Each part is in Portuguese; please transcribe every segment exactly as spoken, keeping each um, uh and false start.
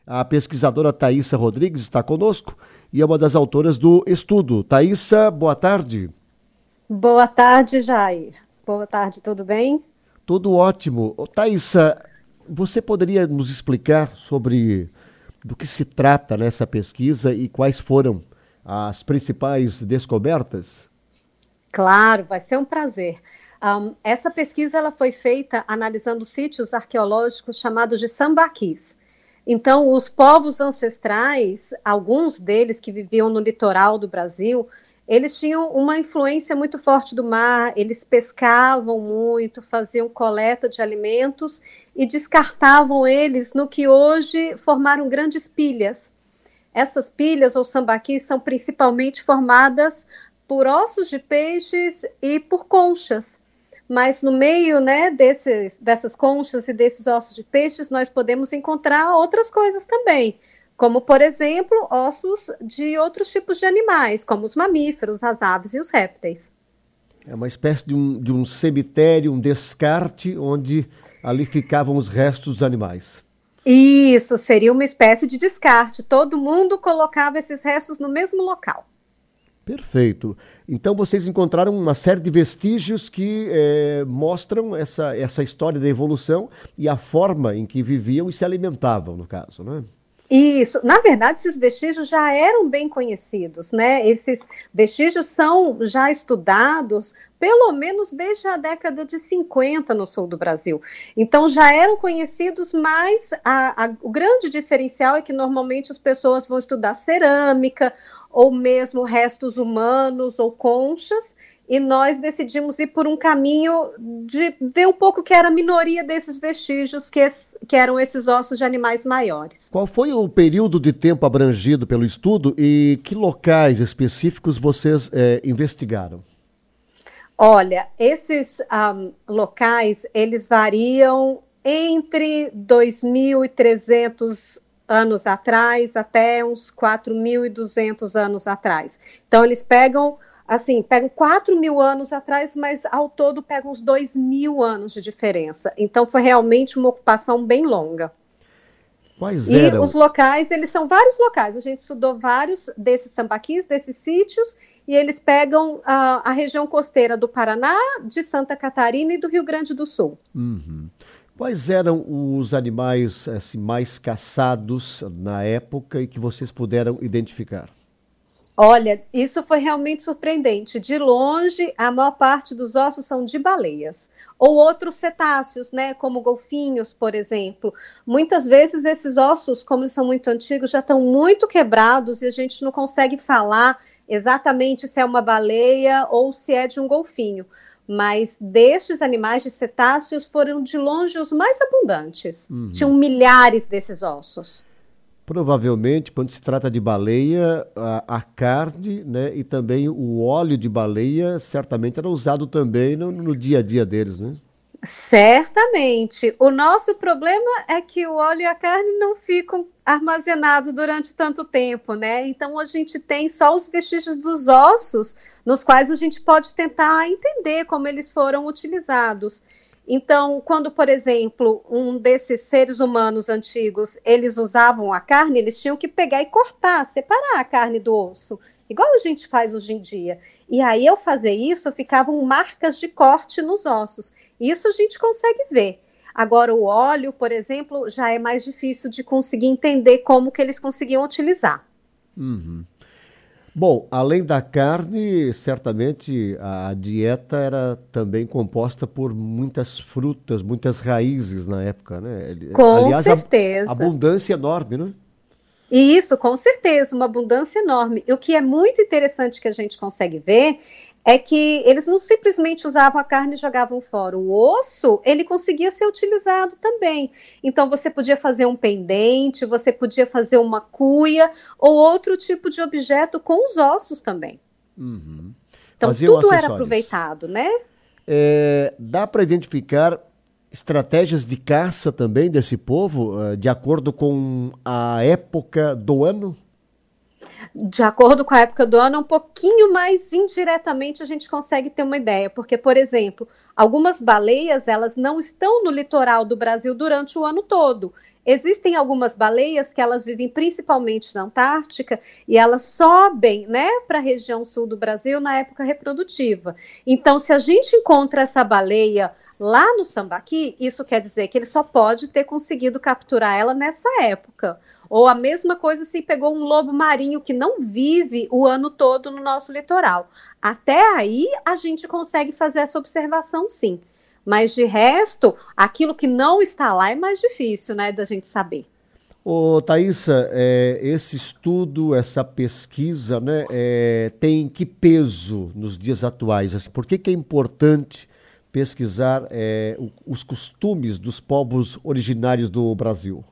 A pesquisadora Thaisa Rodrigues está conosco e é uma das autoras do estudo. Thaisa, boa tarde. Boa tarde, Jair. Boa tarde, tudo bem? Tudo ótimo. Ô, Thaisa, você poderia nos explicar sobre do que se trata nessa pesquisa e quais foram as principais descobertas? Claro, vai ser um prazer. Um, essa pesquisa ela foi feita analisando sítios arqueológicos chamados de sambaquis. Então, os povos ancestrais, alguns deles que viviam no litoral do Brasil, eles tinham uma influência muito forte do mar, eles pescavam muito, faziam coleta de alimentos e descartavam eles no que hoje formaram grandes pilhas. Essas pilhas ou sambaquis são principalmente formadas por ossos de peixes e por conchas. Mas no meio, né, desses, dessas conchas e desses ossos de peixes, nós podemos encontrar outras coisas também, como, por exemplo, ossos de outros tipos de animais, como os mamíferos, as aves e os répteis. É uma espécie de um, de um cemitério, um descarte, onde ali ficavam os restos dos animais. Isso, seria uma espécie de descarte. Todo mundo colocava esses restos no mesmo local. Perfeito. Então vocês encontraram uma série de vestígios que eh, mostram essa, essa história da evolução e a forma em que viviam e se alimentavam, no caso, né? Isso, na verdade, esses vestígios já eram bem conhecidos, né? Esses vestígios são já estudados pelo menos desde a década de cinquenta no sul do Brasil. Então já eram conhecidos, mas a, a, o grande diferencial é que normalmente as pessoas vão estudar cerâmica ou mesmo restos humanos ou conchas, e nós decidimos ir por um caminho de ver um pouco que era a minoria desses vestígios, que, que eram esses ossos de animais maiores. Qual foi o período de tempo abrangido pelo estudo e que locais específicos vocês eh, investigaram? Olha, esses um, locais, eles variam entre dois mil e trezentos anos atrás até uns quatro mil e duzentos anos atrás. Então, eles pegam, assim, pegam quatro mil anos atrás, mas ao todo pegam uns dois mil anos de diferença. Então, foi realmente uma ocupação bem longa. Quais E eram? os locais, eles são vários locais. A gente estudou vários desses tambaquis, desses sítios, e eles pegam a, a região costeira do Paraná, de Santa Catarina e do Rio Grande do Sul. Uhum. Quais eram os animais assim, mais caçados na época e que vocês puderam identificar? Olha, isso foi realmente surpreendente. De longe, a maior parte dos ossos são de baleias. Ou outros cetáceos, né, como golfinhos, por exemplo. Muitas vezes esses ossos, como eles são muito antigos, já estão muito quebrados e a gente não consegue falar exatamente se é uma baleia ou se é de um golfinho. Mas destes animais de cetáceos foram de longe os mais abundantes. Uhum. Tinham milhares desses ossos. Provavelmente, quando se trata de baleia, a, a carne, né, e também o óleo de baleia certamente era usado também no, no dia a dia deles, né? Certamente. O nosso problema é que o óleo e a carne não ficam armazenados durante tanto tempo, né? Então a gente tem só os vestígios dos ossos, nos quais a gente pode tentar entender como eles foram utilizados. Então, quando, por exemplo, um desses seres humanos antigos, eles usavam a carne, eles tinham que pegar e cortar, separar a carne do osso, igual a gente faz hoje em dia. E aí, ao fazer isso, ficavam marcas de corte nos ossos. Isso a gente consegue ver. Agora, o óleo, por exemplo, já é mais difícil de conseguir entender como que eles conseguiam utilizar. Uhum. Bom, além da carne, certamente a dieta era também composta por muitas frutas, muitas raízes na época, né? Com Aliás, a certeza. abundância enorme, né? E isso, com certeza, uma abundância enorme. E o que é muito interessante que a gente consegue ver é que eles não simplesmente usavam a carne e jogavam fora. O osso, ele conseguia ser utilizado também. Então, você podia fazer um pendente, você podia fazer uma cuia ou outro tipo de objeto com os ossos também. Uhum. Então, Faziam tudo era acessórios. aproveitado, né? É, dá para identificar estratégias de caça também desse povo, eh, de acordo com a época do ano? De acordo com a época do ano, um pouquinho mais indiretamente a gente consegue ter uma ideia, porque, por exemplo, algumas baleias, elas não estão no litoral do Brasil durante o ano todo. Existem algumas baleias que elas vivem principalmente na Antártica e elas sobem, né, para a região sul do Brasil na época reprodutiva. Então, se a gente encontra essa baleia lá no Sambaqui, isso quer dizer que ele só pode ter conseguido capturar ela nessa época. Ou a mesma coisa se pegou um lobo marinho que não vive o ano todo no nosso litoral. Até aí a gente consegue fazer essa observação, sim. Mas de resto, aquilo que não está lá é mais difícil, né, da gente saber. Ô, Thaisa, é, esse estudo, essa pesquisa, né, é, tem que peso nos dias atuais? Assim, por que, que é importante pesquisar é, os costumes dos povos originários do Brasil?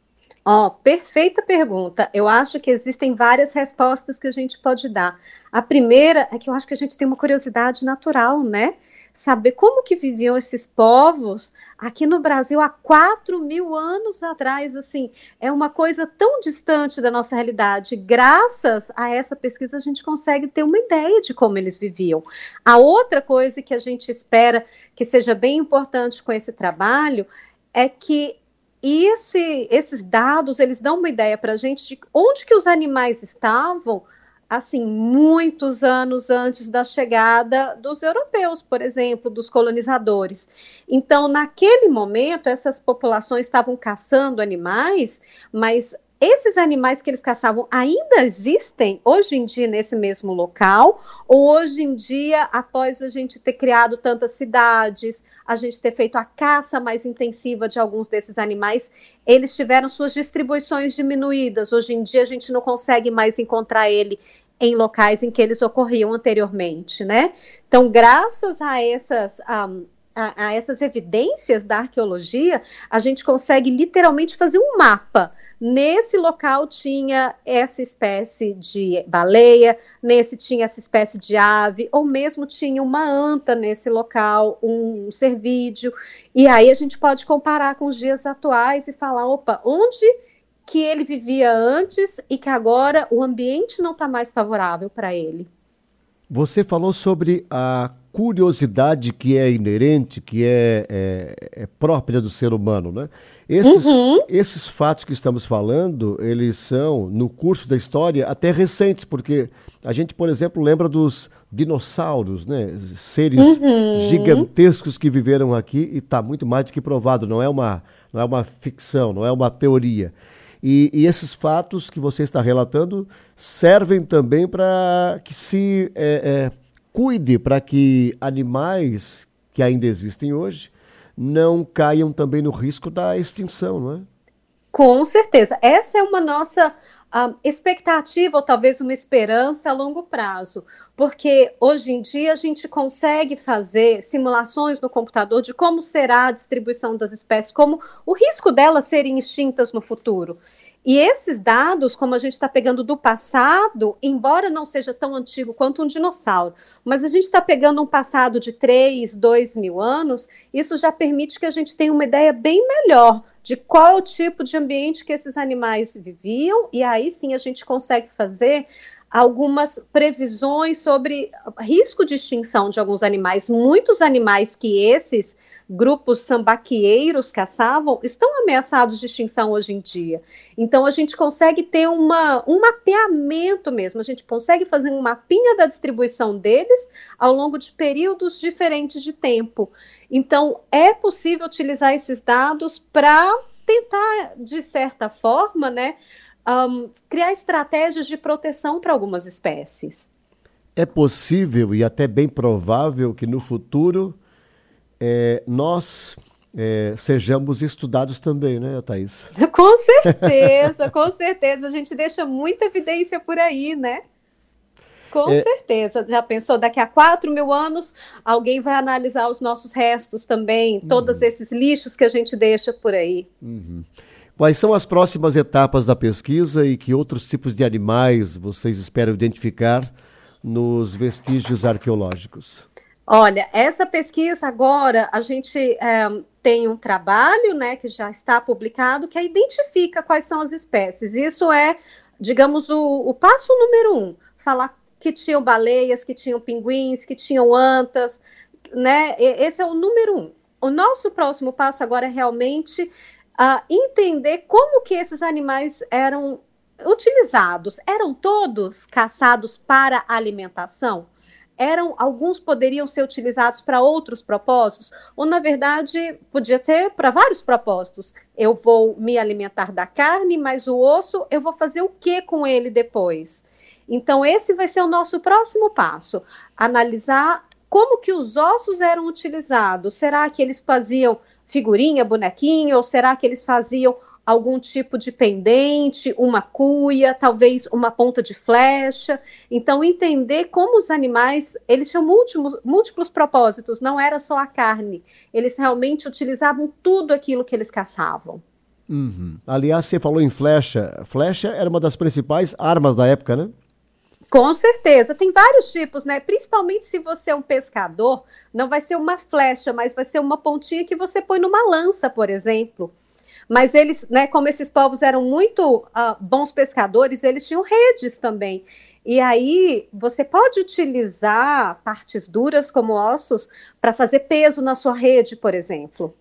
Ó, oh, perfeita pergunta. Eu acho que existem várias respostas que a gente pode dar. A primeira é que eu acho que a gente tem uma curiosidade natural, né? Saber como que viviam esses povos aqui no Brasil há quatro mil anos atrás, assim, é uma coisa tão distante da nossa realidade. Graças a essa pesquisa a gente consegue ter uma ideia de como eles viviam. A outra coisa que a gente espera que seja bem importante com esse trabalho é que E esse, esses dados, eles dão uma ideia para a gente de onde que os animais estavam, assim, muitos anos antes da chegada dos europeus, por exemplo, dos colonizadores. Então, naquele momento, essas populações estavam caçando animais, mas esses animais que eles caçavam ainda existem hoje em dia nesse mesmo local, ou hoje em dia, após a gente ter criado tantas cidades, a gente ter feito a caça mais intensiva de alguns desses animais, eles tiveram suas distribuições diminuídas. Hoje em dia a gente não consegue mais encontrar ele em locais em que eles ocorriam anteriormente, né? Então, graças a essas... Um, A, a essas evidências da arqueologia, a gente consegue literalmente fazer um mapa. Nesse local tinha essa espécie de baleia, nesse tinha essa espécie de ave, ou mesmo tinha uma anta nesse local, um cervídeo. E aí a gente pode comparar com os dias atuais e falar, opa, onde que ele vivia antes e que agora o ambiente não está mais favorável para ele? Você falou sobre a curiosidade que é inerente, que é, é, é própria do ser humano, né? Esses, uhum. esses fatos que estamos falando, eles são, no curso da história, até recentes, porque a gente, por exemplo, lembra dos dinossauros, né? Seres uhum. gigantescos que viveram aqui e está muito mais do que provado, não é uma, não é uma ficção, não é uma teoria. E, e esses fatos que você está relatando servem também para que se é, é, cuide, para que animais que ainda existem hoje não caiam também no risco da extinção, não é? Com certeza. Essa é uma nossa uh, expectativa, ou talvez uma esperança a longo prazo, porque hoje em dia a gente consegue fazer simulações no computador de como será a distribuição das espécies, como o risco delas serem extintas no futuro. E esses dados, como a gente está pegando do passado, embora não seja tão antigo quanto um dinossauro, mas a gente está pegando um passado de três, dois mil anos, isso já permite que a gente tenha uma ideia bem melhor de qual é o tipo de ambiente que esses animais viviam, e aí sim a gente consegue fazer algumas previsões sobre risco de extinção de alguns animais. Muitos animais que esses grupos sambaquieiros caçavam estão ameaçados de extinção hoje em dia. Então a gente consegue ter uma, um mapeamento mesmo, a gente consegue fazer um mapinha da distribuição deles ao longo de períodos diferentes de tempo. Então é possível utilizar esses dados para tentar, de certa forma, né, um, criar estratégias de proteção para algumas espécies. É possível e até bem provável que no futuro É, nós é, sejamos estudados também, né, Thaís? Com certeza, com certeza. A gente deixa muita evidência por aí, né? Com é... certeza. Já pensou, daqui a quatro mil anos, alguém vai analisar os nossos restos também, uhum. todos esses lixos que a gente deixa por aí. Uhum. Quais são as próximas etapas da pesquisa e que outros tipos de animais vocês esperam identificar nos vestígios arqueológicos? Olha, essa pesquisa agora, a gente é, tem um trabalho, né, que já está publicado, que identifica quais são as espécies. Isso é digamos, o, o passo número um, falar que tinham baleias, que tinham pinguins, que tinham antas, né? Esse é o número um. O nosso próximo passo agora é realmente uh, entender como que esses animais eram utilizados. Eram todos caçados para alimentação? Eram, alguns poderiam ser utilizados para outros propósitos, ou na verdade podia ter para vários propósitos. Eu vou me alimentar da carne, mas o osso eu vou fazer o que com ele depois? Então esse vai ser o nosso próximo passo, analisar como que os ossos eram utilizados. Será que eles faziam figurinha, bonequinho, ou será que eles faziam algum tipo de pendente, uma cuia, talvez uma ponta de flecha? Então, entender como os animais, eles tinham múltiplos, múltiplos propósitos, não era só a carne. Eles realmente utilizavam tudo aquilo que eles caçavam. Uhum. Aliás, você falou em flecha. Flecha era uma das principais armas da época, né? Com certeza, tem vários tipos, né? Principalmente se você é um pescador, não vai ser uma flecha, mas vai ser uma pontinha que você põe numa lança, por exemplo. Mas eles, né, como esses povos eram muito uh, bons pescadores, eles tinham redes também. E aí você pode utilizar partes duras como ossos para fazer peso na sua rede, por exemplo.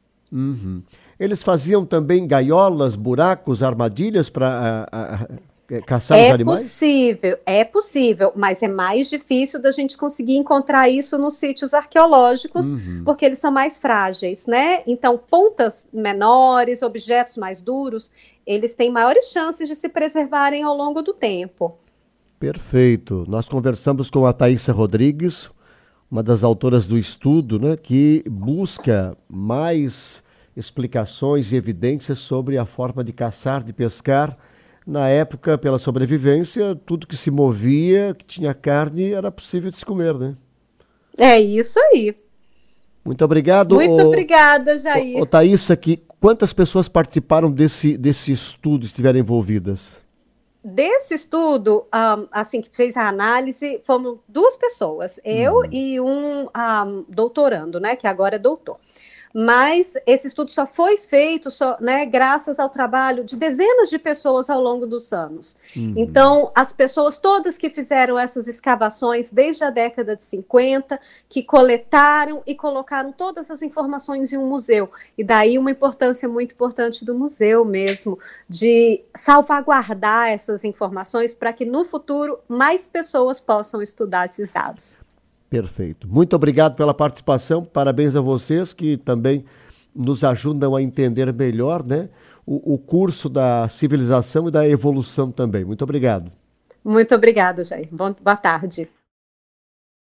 Uhum. Eles faziam também gaiolas, buracos, armadilhas para uh, uh, caçar é os animais? É possível, é possível, mas é mais difícil da gente conseguir encontrar isso nos sítios arqueológicos, uhum. porque eles são mais frágeis, né? Então, pontas menores, objetos mais duros, eles têm maiores chances de se preservarem ao longo do tempo. Perfeito. Nós conversamos com a Thaísa Rodrigues, uma das autoras do estudo, né, que busca mais explicações e evidências sobre a forma de caçar, de pescar. Na época, pela sobrevivência, tudo que se movia, que tinha carne, era possível de se comer, né? É isso aí. Muito obrigado. Muito ô, obrigada, Jair. Ô, ô, Thaísa, que, quantas pessoas participaram desse, desse estudo, estiveram envolvidas? Desse estudo, um, assim, que fez a análise, foram duas pessoas, eu uhum. e um, um doutorando, né, que agora é doutor. Mas esse estudo só foi feito, só, né, graças ao trabalho de dezenas de pessoas ao longo dos anos. Uhum. Então, as pessoas todas que fizeram essas escavações desde a década de cinquenta, que coletaram e colocaram todas as informações em um museu. E daí uma importância muito importante do museu mesmo, de salvaguardar essas informações para que no futuro mais pessoas possam estudar esses dados. Perfeito. Muito obrigado pela participação. Parabéns a vocês que também nos ajudam a entender melhor, né, o, o curso da civilização e da evolução também. Muito obrigado. Muito obrigada, Jair. Bom, boa tarde.